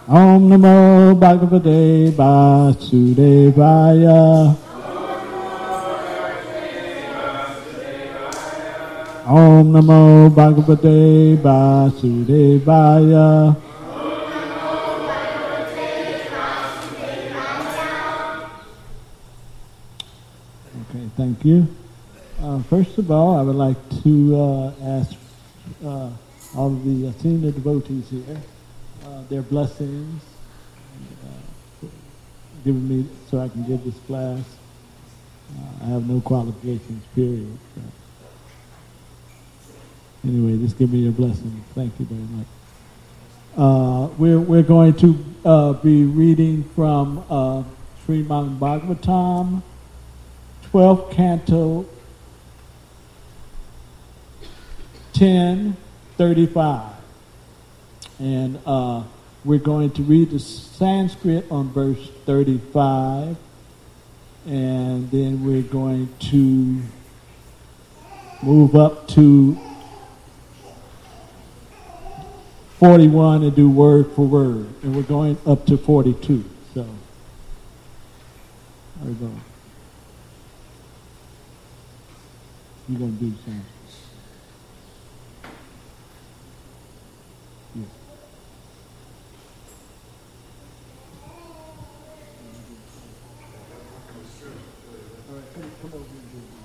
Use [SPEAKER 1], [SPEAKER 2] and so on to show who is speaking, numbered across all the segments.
[SPEAKER 1] Om Namo Bhagavate Vasudevaya. Om Namo Bhagavate Vasudevaya. Okay, thank you. First of all, I would like to ask all of the senior devotees here their blessings, given me so I can give this class. I have no qualifications, period. So. Anyway, just give me your blessing. Thank you very much. We're going to be reading from Srimad Bhagavatam, 12th Canto, 10:35. And we're going to read the Sanskrit on verse 35, and then we're going to move up to 41 and do word for word, and we're going up to 42. So, there we go. You're going to do something. Yeah. All right, come over here.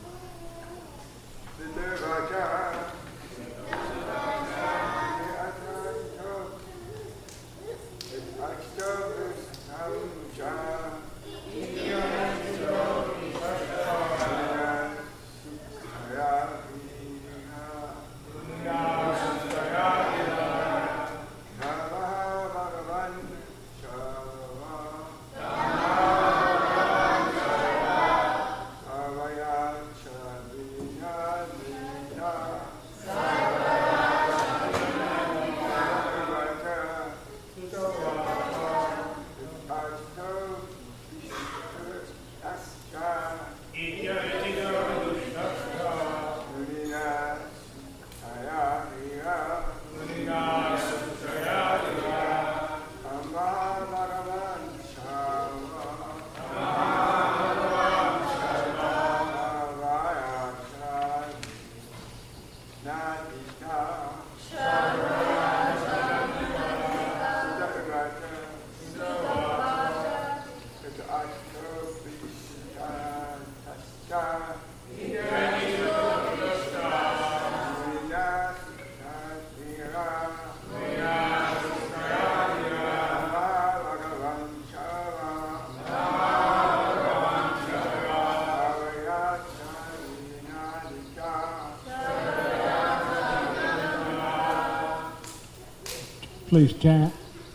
[SPEAKER 1] Please chant.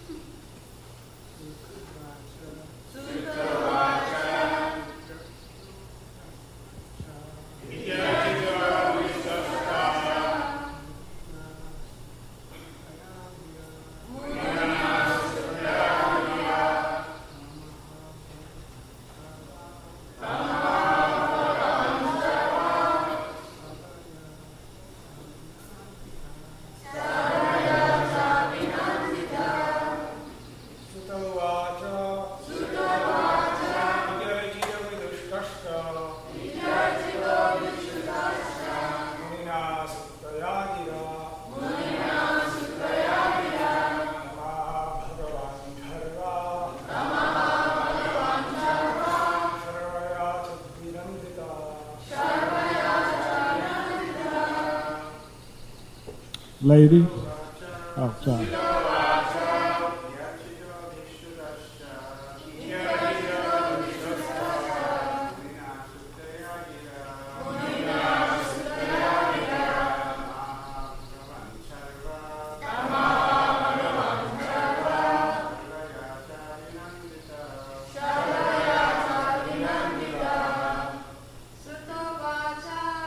[SPEAKER 1] Lady? Oh, sorry.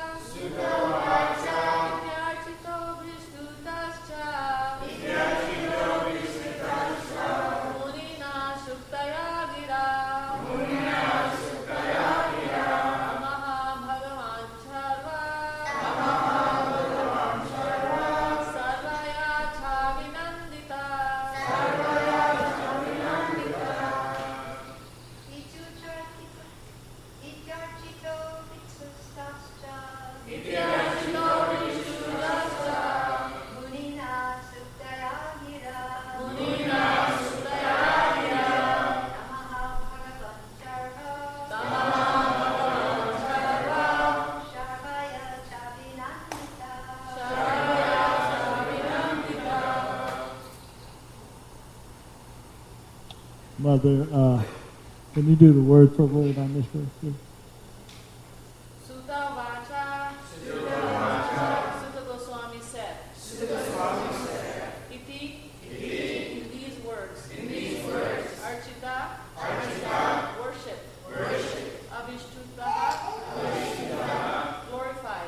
[SPEAKER 2] Sutta
[SPEAKER 1] Mother, can you do the word for word on this verse, please?
[SPEAKER 2] Sutta Vacha, Sutta Goswami said, Iti, in these words, Archita, worship, Avishtuta, glorified,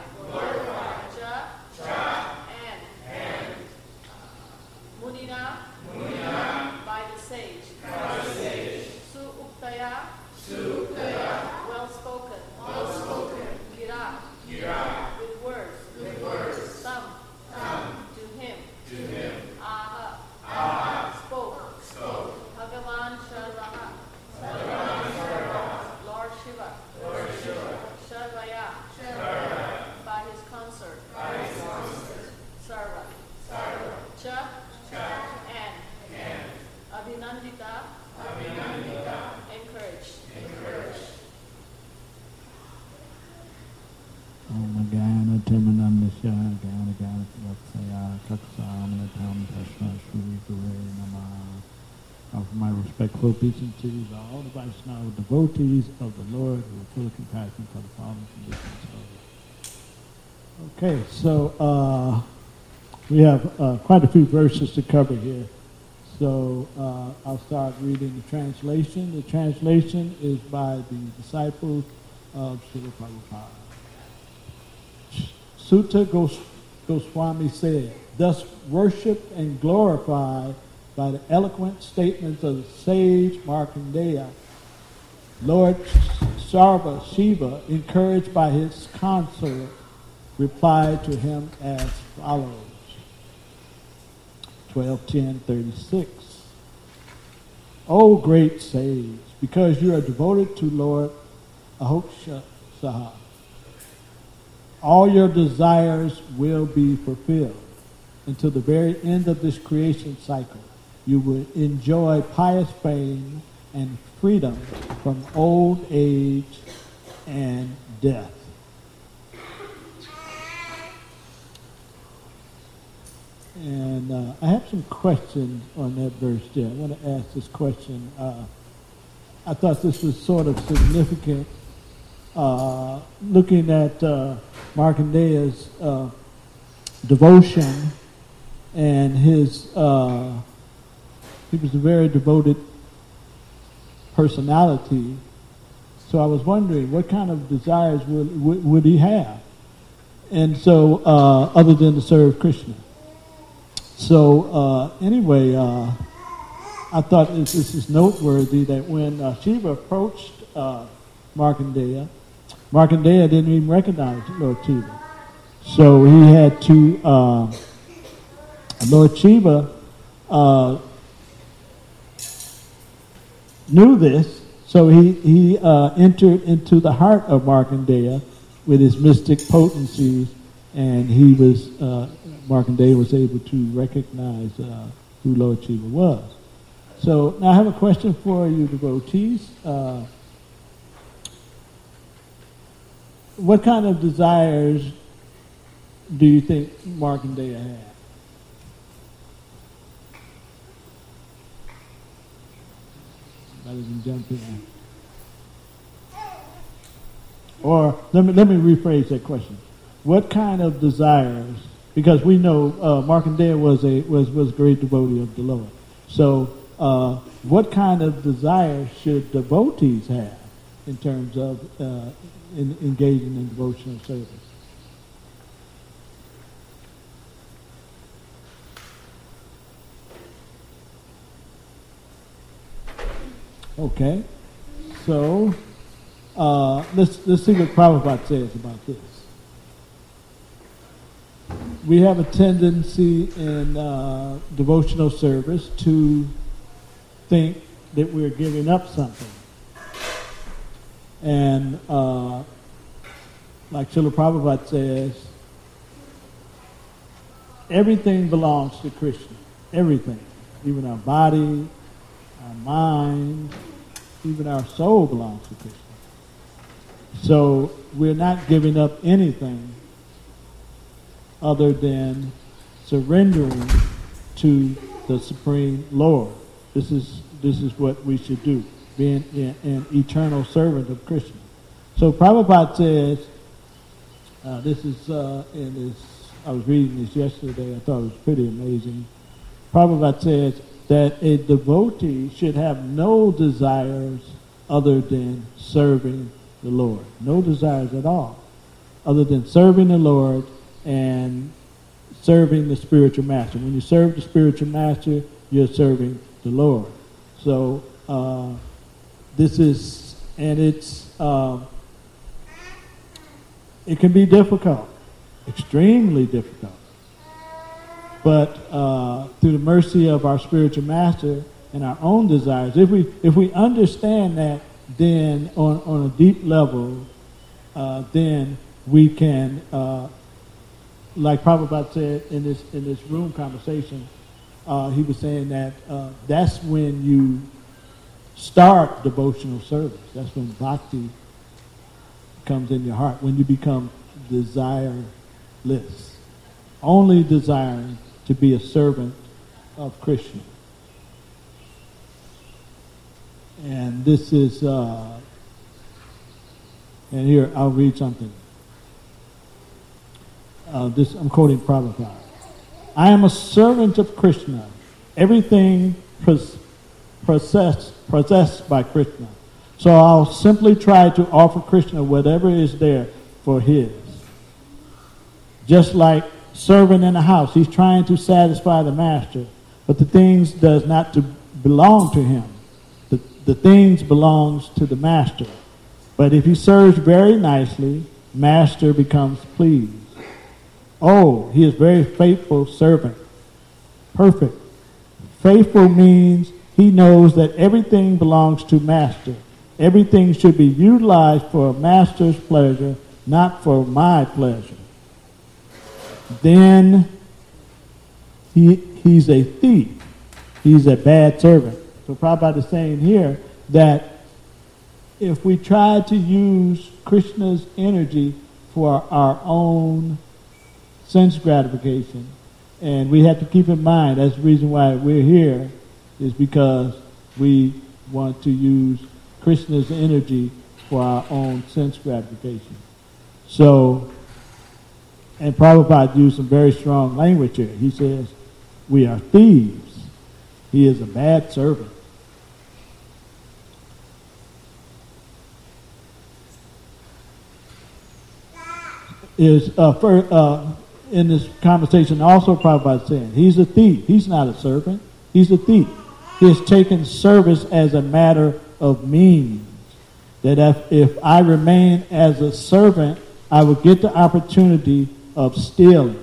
[SPEAKER 2] Ja, and Munina, by the sage, Su Uktaya, well spoken, Gira, with words, Tam, to him, Aha, spoke, Bhagavan Sharvaha, Lord Shiva, Sharvaya, by his consort, Sarva, Cha, and Abhinandita, encouraged.
[SPEAKER 1] Omagana Timanandasya Gana Gana Vatsaya Kaksamana Tam Tasma Shri Gure Nama. Offer my respectful obeisances to all the Vaishnava devotees of the Lord who are full of compassion for the fallen conditions of the. Okay, so we have quite a few verses to cover here. So I'll start reading the translation. The translation is by the disciples of Srila Prabhupada. Sutta Goswami said, thus worshipped and glorified by the eloquent statements of the sage Markandeya, Lord Sarva Shiva, encouraged by his consort, replied to him as follows. 12:10:36. O great sage, because you are devoted to Lord Ahokshasaha, all your desires will be fulfilled. Until the very end of this creation cycle, you will enjoy pious fame and freedom from old age and death. And I have some questions on that verse there. I want to ask this question. I thought this was sort of significant, looking at Markandeya's devotion and his. He was a very devoted personality. So I was wondering, what kind of desires would he have? And so, other than to serve Krishna. So anyway, I thought this is noteworthy that when Shiva approached Markandeya, Markandeya didn't even recognize Lord Shiva. So he had to, Lord Shiva knew this, so he entered into the heart of Markandeya with his mystic potencies, and he was Markandeya was able to recognize who Lord Shiva was. So now I have a question for you devotees. What kind of desires do you think Markandeya had? Rather than jump in. Or let me rephrase that question. What kind of desires? Because we know Markandeya was a great devotee of the Lord. So what kind of desires should devotees have in terms of engaging in devotional service? Okay, so let's see what Prabhupada says about this. We have a tendency in devotional service to think that we're giving up something. And like Srila Prabhupada says, everything belongs to Krishna. Everything. Even our body, our mind, even our soul belongs to Krishna. So we're not giving up anything other than surrendering to the Supreme Lord. This is this is what we should do, being an eternal servant of Krishna. So Prabhupada says, this is in this, I was reading this yesterday, I thought it was pretty amazing. Prabhupada says that a devotee should have no desires other than serving the Lord. No desires at all, other than serving the Lord and serving the spiritual master. When you serve the spiritual master, you're serving the Lord. So this is, and it's, it can be difficult, extremely difficult. But through the mercy of our spiritual master and our own desires, if we understand that, then on a deep level, then we can, like Prabhupada said in this room conversation, he was saying that that's when you start devotional service. That's when bhakti comes in your heart, when you become desireless, only desiring to be a servant of Krishna. And this is, and here I'll read something. I'm quoting Prabhupada. I am a servant of Krishna, everything possessed by Krishna. So I'll simply try to offer Krishna whatever is there for his. Just like servant in a house, he's trying to satisfy the master, but the things does not belong to him. The things belongs to the master. But if he serves very nicely, master becomes pleased. Oh, he is very faithful servant. Perfect. Faithful means he knows that everything belongs to master. Everything should be utilized for master's pleasure, not for my pleasure. Then he's a thief. He's a bad servant. So Prabhupada is saying here that if we try to use Krishna's energy for our own sense gratification, and we have to keep in mind that's the reason why we're here, is because we want to use Krishna's energy for our own sense gratification. So, and Prabhupada used some very strong language here. He says, we are thieves. He is a bad servant. In this conversation also Prabhupada saying, he's a thief. He's not a servant. He's a thief. He has taken service as a matter of means. That if I remain as a servant, I will get the opportunity of stealing.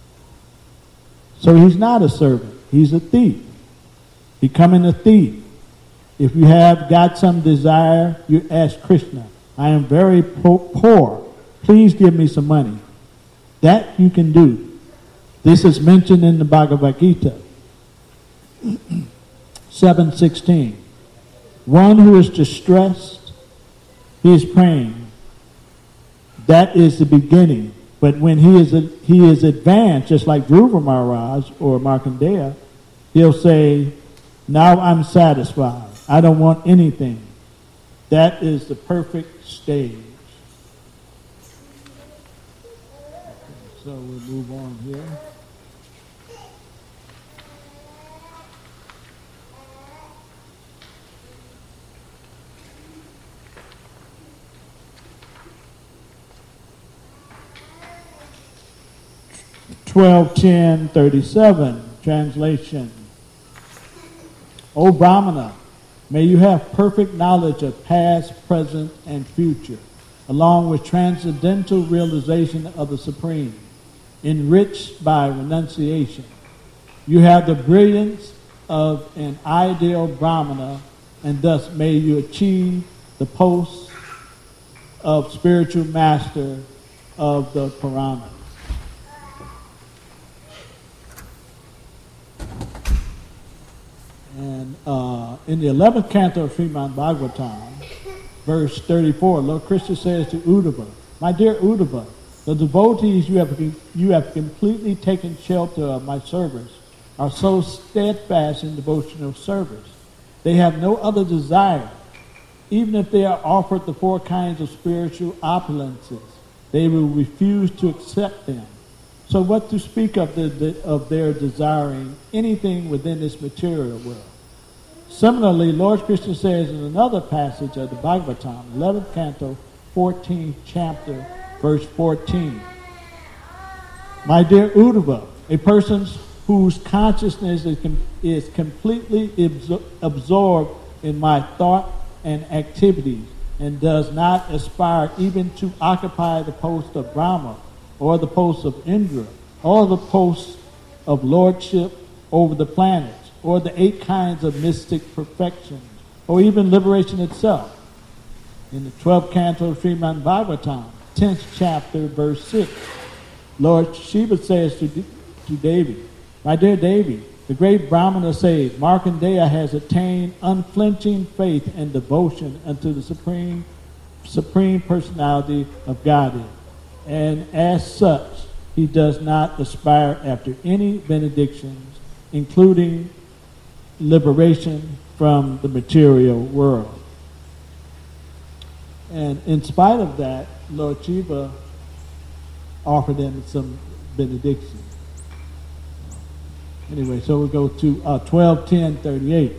[SPEAKER 1] So he's not a servant. He's a thief. Becoming a thief. If you have got some desire, you ask Krishna, I am very poor. Please give me some money. That you can do. This is mentioned in the Bhagavad Gita. 7:16. One who is distressed, he is praying. That is the beginning. But when he is advanced, just like Dhruva Maharaj or Markandeya, he'll say, now I'm satisfied. I don't want anything. That is the perfect stage. So we'll move on here. (12:10:37) translation. O Brahmana, may you have perfect knowledge of past, present, and future, along with transcendental realization of the Supreme, enriched by renunciation. You have the brilliance of an ideal Brahmana, and thus may you achieve the post of spiritual master of the Purana. And in the 11th canto of Srimad Bhagavatam, verse 34, Lord Krishna says to Uddhava, my dear Uddhava, the devotees you have completely taken shelter of my service are so steadfast in devotional service They have no other desire. Even if they are offered the 4 kinds of spiritual opulences, they will refuse to accept them. So what to speak of their desiring anything within this material world? Similarly, Lord Krishna says in another passage of the Bhagavatam, 11th canto, 14th chapter, verse 14, my dear Uddhava, a person whose consciousness is completely absorbed in my thought and activities and does not aspire even to occupy the post of Brahma or the post of Indra or the post of lordship over the planets or the 8 kinds of mystic perfections or even liberation itself. In the 12th canto of Srimad Bhagavatam, 10th chapter, verse 6, Lord Shiva says to Devi, my dear Devi, the great Brahmana sage Markandeya has attained unflinching faith and devotion unto the supreme personality of Godhead. And as such, he does not aspire after any benedictions, including liberation from the material world. And in spite of that, Lord Shiva offered them some benediction. Anyway, so we go to 12:10:38.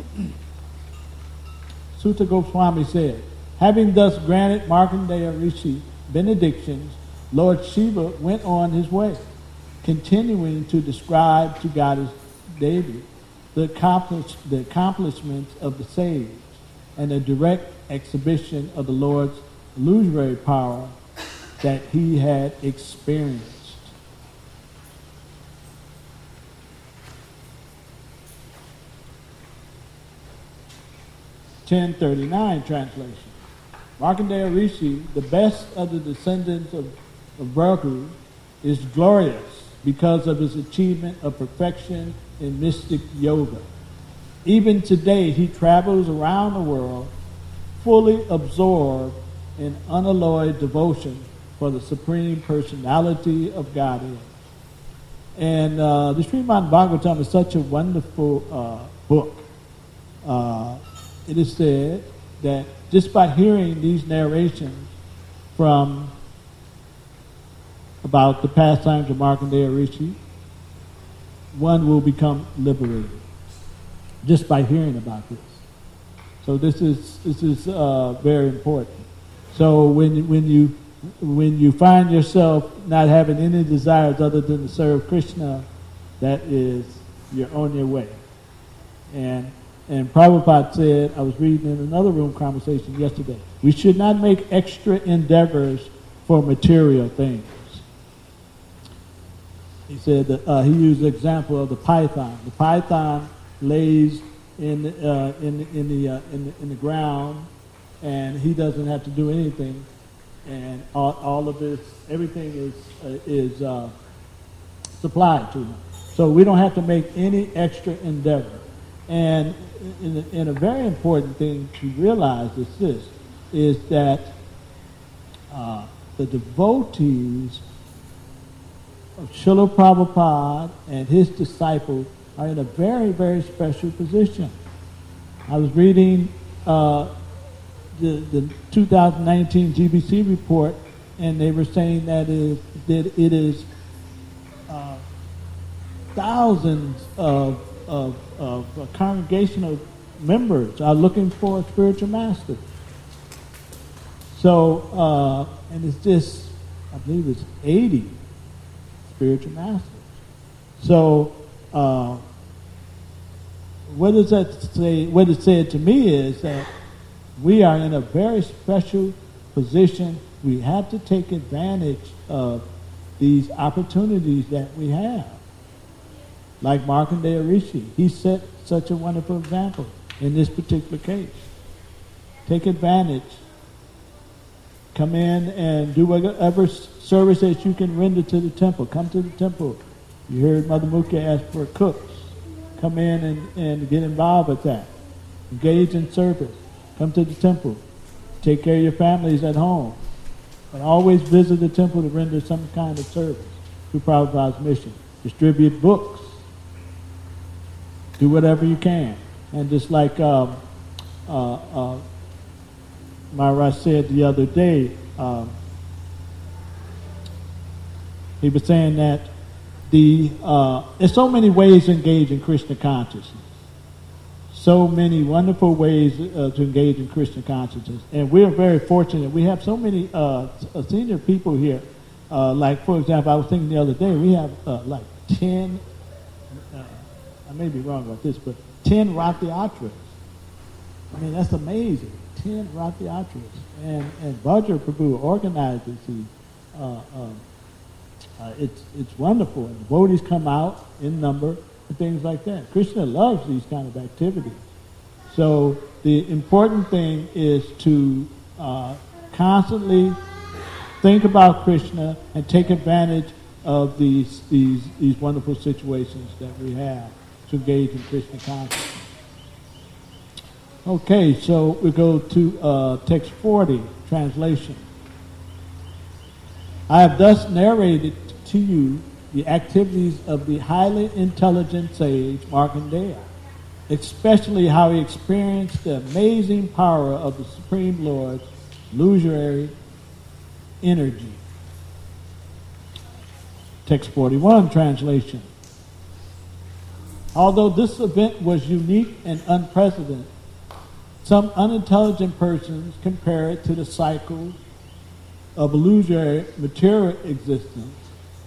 [SPEAKER 1] Sutta Goswami said, having thus granted Markandeya Rishi benedictions, Lord Shiva went on his way, continuing to describe to Goddess Devi the accomplishments of the sage and a direct exhibition of the Lord's illusory power that he had experienced. (1039) translation. Markandeya Rishi, the best of the descendants of Bhrigu, is glorious because of his achievement of perfection in mystic yoga. Even today, he travels around the world fully absorbed in unalloyed devotion for the Supreme Personality of Godhead. And the Srimad Bhagavatam is such a wonderful book. It is said that just by hearing these narrations from about the pastimes of Markandeya Rishi, one will become liberated just by hearing about this. So this is very important. So when you find yourself not having any desires other than to serve Krishna, that is, you're on your way. And Prabhupada said, I was reading in another room conversation yesterday, we should not make extra endeavors for material things. He said that he used the example of the python. The python lays in the ground, and he doesn't have to do anything, and all of everything is supplied to him. So we don't have to make any extra endeavor. And a very important thing to realize is that the devotees of Srila Prabhupada and his disciples are in a very, very special position. I was reading the 2019 GBC report, and they were saying that it is thousands of congregational members are looking for a spiritual master. So, and it's just, I believe it's 80 spiritual masters. So, what does that say? What it said to me is that we are in a very special position. We have to take advantage of these opportunities that we have. Like Markandeya Rishi, he set such a wonderful example in this particular case. Take advantage. Come in and do whatever service that you can render to the temple. Come to the temple. You heard Mother Mukha ask for cooks. Come in and get involved with that. Engage in service. Come to the temple. Take care of your families at home. But always visit the temple to render some kind of service through Prabhupada's mission. Distribute books. Do whatever you can. And just like Myra said the other day, he was saying that there's so many ways to engage in Christian consciousness. So many wonderful ways to engage in Christian consciousness. And we're very fortunate. We have so many senior people here. Like, for example, I was thinking the other day, we have like 10, I may be wrong about this, but 10 Rathiatras. I mean, that's amazing. 10 Rathiatras. And Vajra Prabhu organizes these. It's wonderful. And devotees come out in number and things like that. Krishna loves these kind of activities. So the important thing is to constantly think about Krishna and take advantage of these wonderful situations that we have to engage in Krishna consciousness. Okay, so we go to text 40, translation. I have thus narrated to you the activities of the highly intelligent sage Markandeya, especially how he experienced the amazing power of the Supreme Lord's illusory energy. Text 41, translation. Although this event was unique and unprecedented, some unintelligent persons compare it to the cycle of illusory material existence.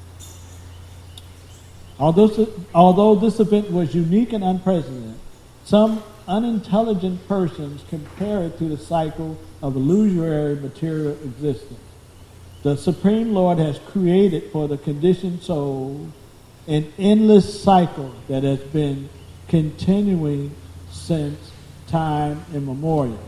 [SPEAKER 1] Although this event was unique and unprecedented, some unintelligent persons compare it to the cycle of illusory material existence. The Supreme Lord has created for the conditioned soul an endless cycle that has been continuing since time immemorial.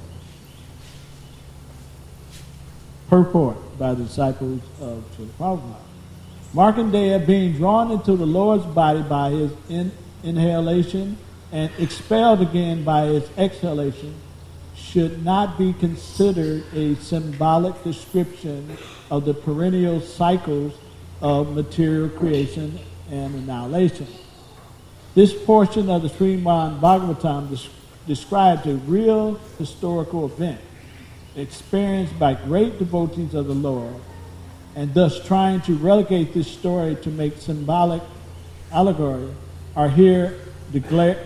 [SPEAKER 1] Purport by the disciples of Srila Prabhupada. Markandeya, being drawn into the Lord's body by his inhalation and expelled again by his exhalation, should not be considered a symbolic description of the perennial cycles of material creation and annihilation. This portion of the Srimad Bhagavatam describes a real historical event experienced by great devotees of the Lord, and thus trying to relegate this story to make symbolic allegory are here declared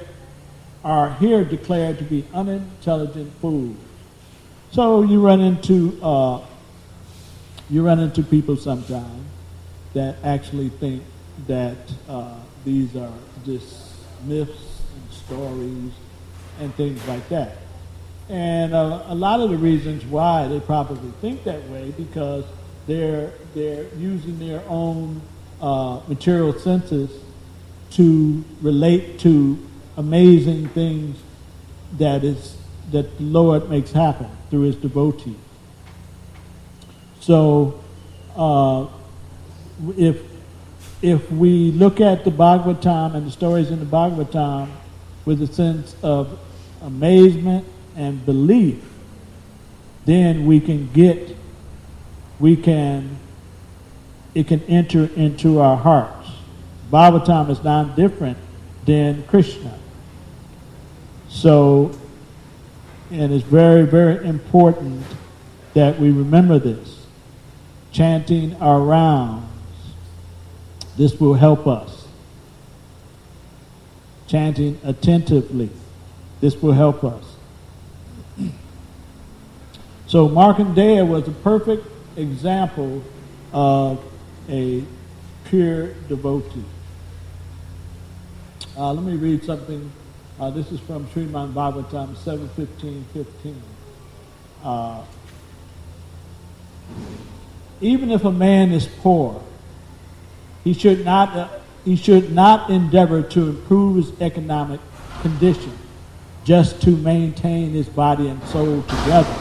[SPEAKER 1] to be unintelligent fools. So you run into people sometimes that actually think that these are just myths and stories and things like that. And a lot of the reasons why they probably think that way, because they're using their own material senses to relate to amazing things that the Lord makes happen through his devotees. So if we look at the Bhagavatam and the stories in the Bhagavatam with a sense of amazement and belief, then it can enter into our hearts. Bhagavatam is not different than Krishna. So, and it's very, very important that we remember this. Chanting our rounds, this will help us. Chanting attentively, this will help us. So Markandeya was a perfect example of a pure devotee. Let me read something. This is from Srimad Bhagavatam 7:15-15. Even if a man is poor, he should not endeavor to improve his economic condition just to maintain his body and soul together,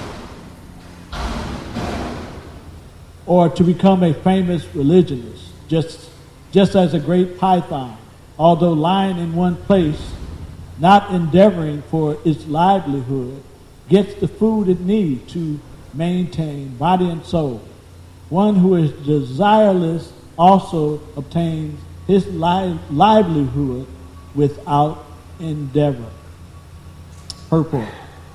[SPEAKER 1] or to become a famous religionist, just as a great python, although lying in one place, not endeavoring for its livelihood, gets the food it needs to maintain body and soul. One who is desireless also obtains his livelihood without endeavor. Purport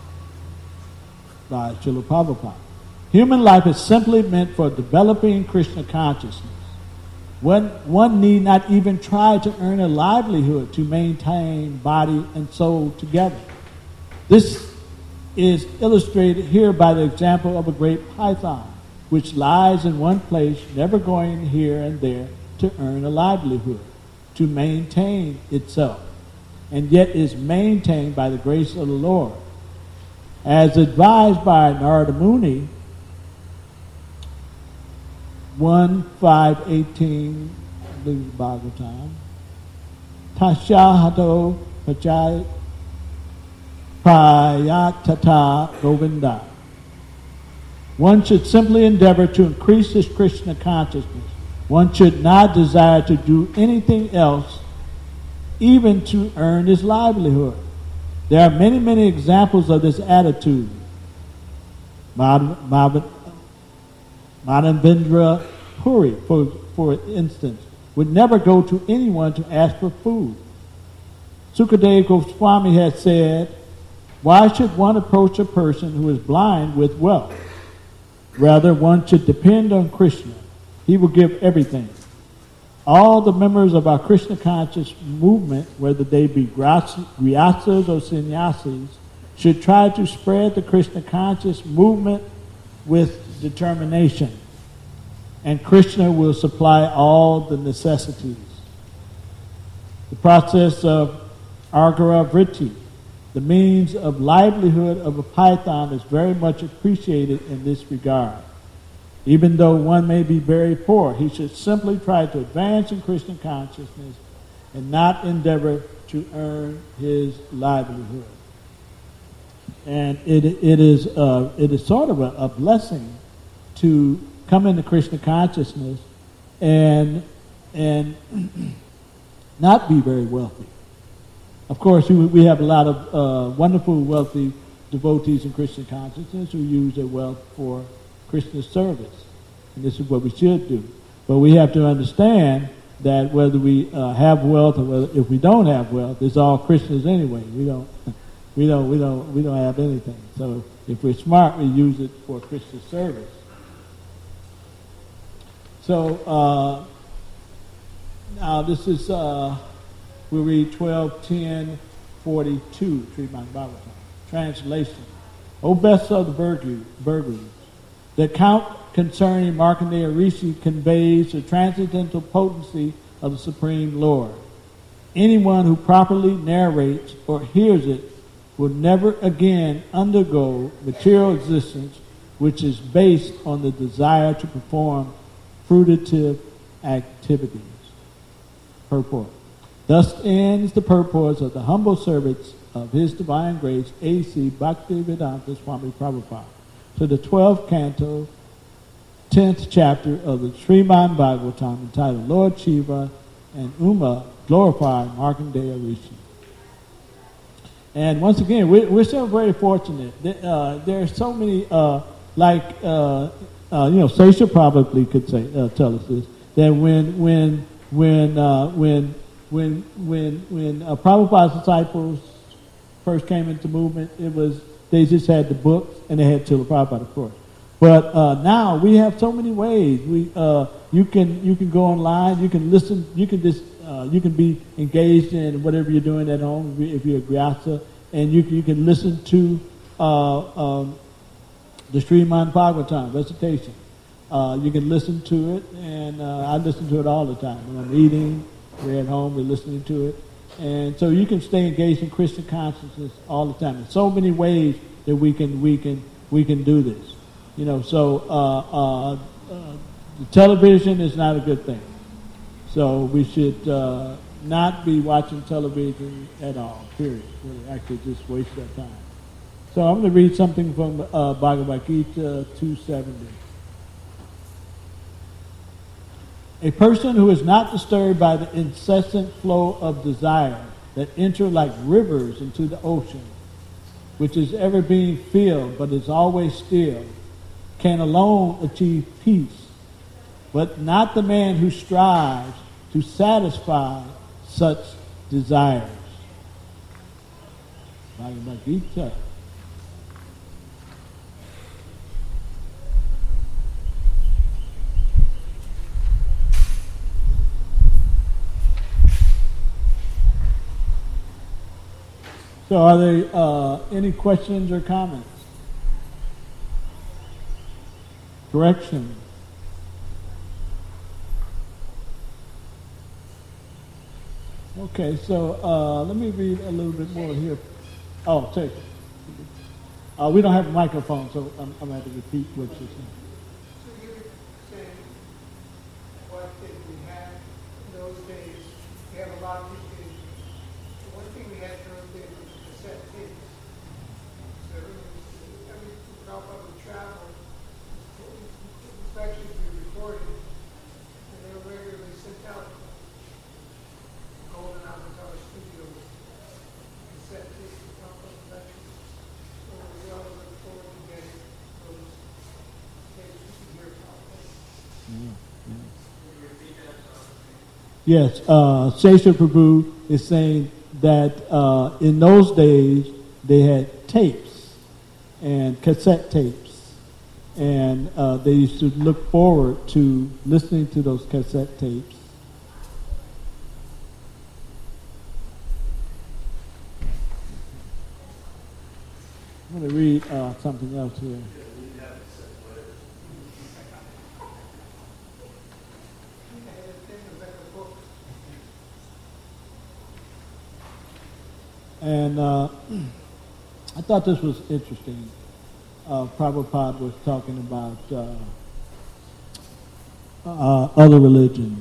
[SPEAKER 1] by Srila Prabhupada. Human life is simply meant for developing Krishna consciousness. One need not even try to earn a livelihood to maintain body and soul together. This is illustrated here by the example of a great python, which lies in one place, never going here and there to earn a livelihood, to maintain itself, and yet is maintained by the grace of the Lord. As advised by Narada Muni, 1:5:18, I believe it's Bhagavatam, Tasyahato Pachai Prayatata Govinda. One should simply endeavor to increase his Krishna consciousness. One should not desire to do anything else, even to earn his livelihood. There are many, many examples of this attitude. Madhavendra Puri, for instance, would never go to anyone to ask for food. Sukadeva Goswami had said, "Why should one approach a person who is blind with wealth? Rather, one should depend on Krishna. He will give everything." All the members of our Krishna conscious movement, whether they be Gryasas or Sannyasis, should try to spread the Krishna conscious movement with determination, and Krishna will supply all the necessities. The process of Agara Vritti, the means of livelihood of a python, is very much appreciated in this regard. Even though one may be very poor, he should simply try to advance in Krishna consciousness and not endeavor to earn his livelihood. And it is sort of a blessing to come into Krishna consciousness and not be very wealthy. Of course, we have a lot of wonderful, wealthy devotees in Krishna consciousness who use their wealth for Krishna's service, and this is what we should do. But we have to understand that whether we have wealth or whether if we don't have wealth, it's all Krishna's anyway. We don't have anything. So if we're smart, we use it for Krishna's service. So now this is we'll read 12:10:42, Srimad Bhagavatam. Translation: O best of the Burgus, the account concerning Markandeya Rishi conveys the transcendental potency of the Supreme Lord. Anyone who properly narrates or hears it will never again undergo material existence, which is based on the desire to perform fruitive activities. Purport. Thus ends the purports of the humble servants of His Divine Grace, A.C. Bhaktivedanta Swami Prabhupada, to the 12th canto, 10th chapter of the Srimad Bhagavatam, entitled Lord Shiva and Uma Glorify Markandeya Rishi. And once again, we're so very fortunate. There are so many, Sesha probably could tell us this, that when Prabhupada's disciples first came into movement, they just had the books and they had Srila Prabhupada, of course. But now we have so many ways. You can go online, you can listen, you can be engaged in whatever you're doing at home if you're a Gryasa, and you can listen to the Srimad Bhagavatam recitation. You can listen to it, and I listen to it all the time. When I'm eating, we're at home, we're listening to it. And so you can stay engaged in Krishna consciousness all the time. There's so many ways that we can do this. The television is not a good thing. So we should not be watching television at all, period. We'll actually just waste our time. So I'm going to read something from Bhagavad Gita 270. A person who is not disturbed by the incessant flow of desire that enter like rivers into the ocean, which is ever being filled but is always still, can alone achieve peace, but not the man who strives to satisfy such desires. Bhagavad Gita. So are there any questions or comments? Corrections? Okay, so let me read a little bit more here. Oh, take it. We don't have a microphone, so I'm going to have to repeat what you're saying.
[SPEAKER 3] So you were saying what did we have in those days? We have a lot of these days. The one thing we had in those days was cassette tapes. So every Prabhupada would travel, it's actually be recorded, and they were regularly sent out. Golden Avatar Studio cassette tapes of Prabhupada lectures. So we all look forward to getting those tapes we can hear Prabhupada.
[SPEAKER 1] Yes, Sesha Prabhu is saying that in those days they had tapes and cassette tapes, and they used to look forward to listening to those cassette tapes. I'm going to read something else here. And I thought this was interesting. Prabhupada was talking about other religions.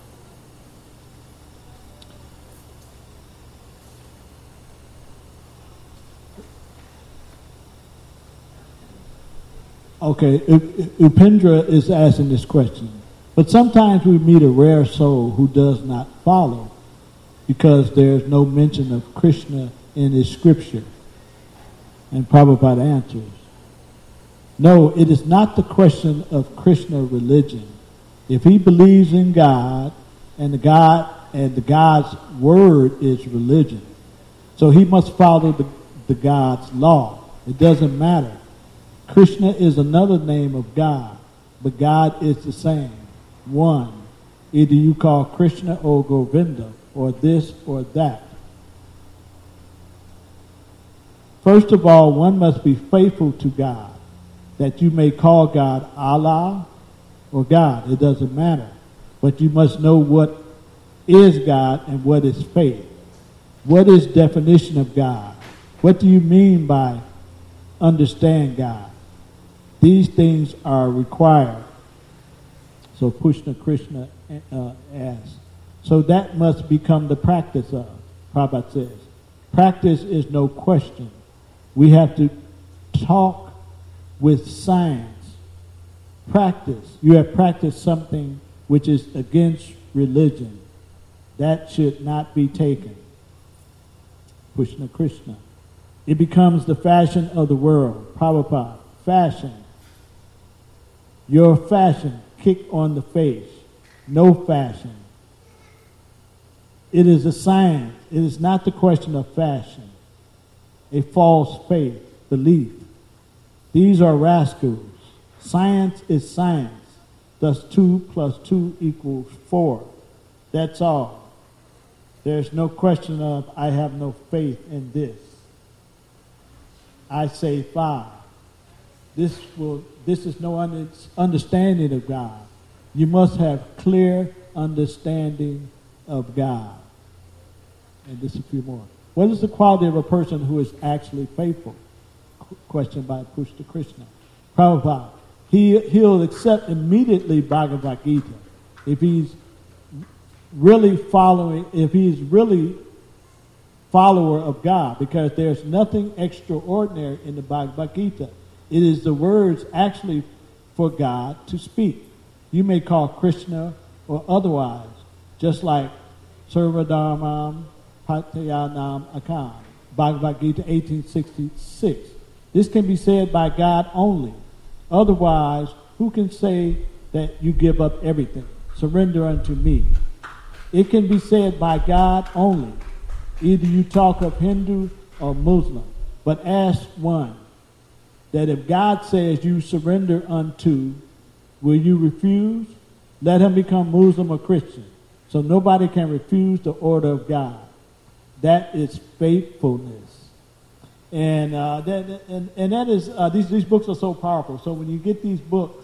[SPEAKER 1] Okay, Upendra is asking this question. But sometimes we meet a rare soul who does not follow because there's no mention of Krishna in his scripture. And Prabhupada answers, no, it is not the question of Krishna religion. If he believes in God, and the God's word is religion, so he must follow the God's law. It doesn't matter. Krishna is another name of God, but God is the same, one. Either you call Krishna or Govinda, or this or that. First of all, one must be faithful to God, that you may call God Allah or God. It doesn't matter. But you must know what is God and what is faith. What is definition of God? What do you mean by understand God? These things are required. So Krishna asks. So that must become the practice of, Prabhupada says. Practice is no question. We have to talk with science. Practice. You have practiced something which is against religion. That should not be taken. Krishna. It becomes the fashion of the world. Prabhupada. Fashion. Your fashion. Kick on the face. No fashion. It is a science. It is not the question of fashion. A false faith, belief. These are rascals. Science is science. Thus 2 + 2 = 4. That's all. There's no question of, I have no faith in this. I say 5. This is no understanding of God. You must have clear understanding of God. And just a few more. What is the quality of a person who is actually faithful? Question by Krishna. Prabhupada. He'll accept immediately Bhagavad Gita if he's really follower of God, because there's nothing extraordinary in the Bhagavad Gita. It is the words actually for God to speak. You may call Krishna or otherwise, just like Sarvadharmam Patyanam Akam, Bhagavad Gita 1866. This can be said by God only. Otherwise, who can say that you give up everything? Surrender unto me. It can be said by God only. Either you talk of Hindu or Muslim, but ask one that if God says you surrender unto, will you refuse? Let him become Muslim or Christian. So nobody can refuse the order of God. That is faithfulness. And that is these books are so powerful. So when you get these books,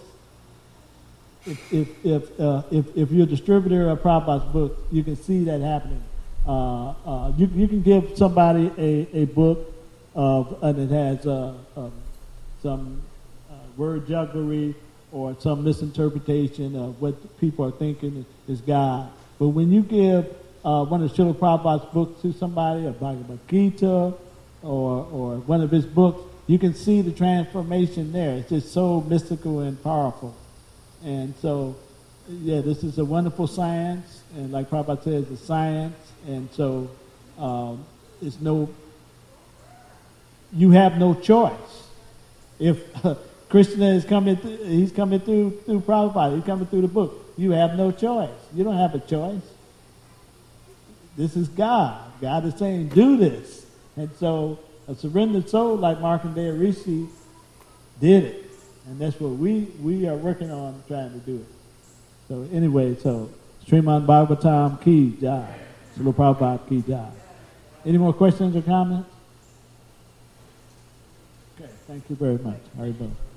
[SPEAKER 1] if you're a distributor of Prabhupada's book, you can see that happening. You can give somebody a book and it has some word jugglery or some misinterpretation of what people are thinking is God. But when you give one of Srila Prabhupada's books to somebody, or Bhagavad Gita, or one of his books, you can see the transformation there. It's just so mystical and powerful. And so, yeah, this is a wonderful science, and like Prabhupada says, it's science, and so you have no choice. If Krishna is coming, he's coming through Prabhupada, he's coming through the book. You have no choice. You don't have a choice. This is God. God is saying, do this. And so a surrendered soul like Markandeya Rishi did it. And that's what we are working on trying to do it. So anyway, Srimad Bhagavatam ki jai. Srila Prabhupada ki jai. Any more questions or comments? Okay, thank you very much. Haribol.